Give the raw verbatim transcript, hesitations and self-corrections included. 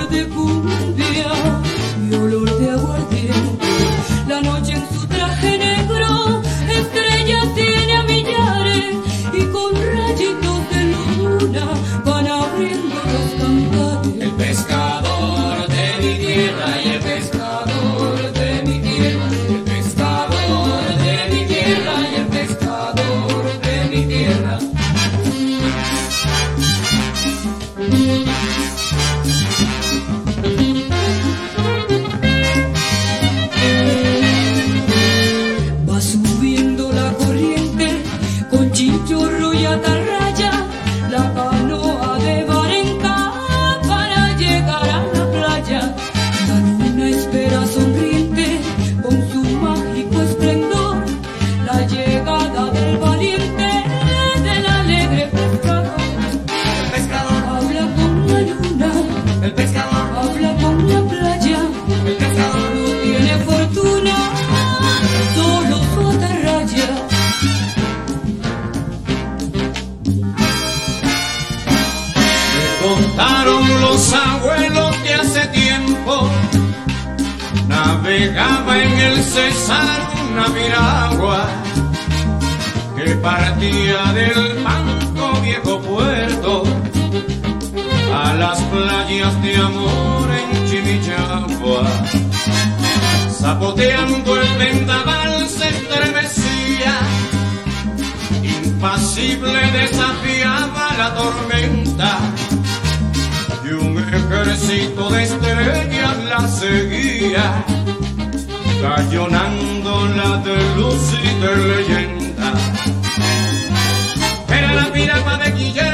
sabor de cumbia y olor de aguardiente. La noche en su traje negro, estrellas tiene a millares y con rayitos de luna van abriendo los cantares. El pescador de mi tierra y el pescador de mi tierra, el pescador de mi tierra y el pescador de mi tierra. Va subiendo la corriente con chinchorro y atarraya, la canoa de Barenca para llegar a la playa. La luna espera sonriente con su mágico esplendor la llegada del valiente, del alegre pescador. El pescador, Habla con la luna, el pescador, habla con la playa. el pescador. No tiene fortuna, solo su atarraya. Me contaron los abuelos que hace tiempo navegaba en el Cesar una piragua que partía del Banco Viejo Puerto a las playas de amor en Chimichagua. Zapoteando el vendaval se estremecía, impasible desafiaba la tormenta y un ejército de estrellas la seguía, cayonándola de luz y de leyenda. Era la piragua de Guillermo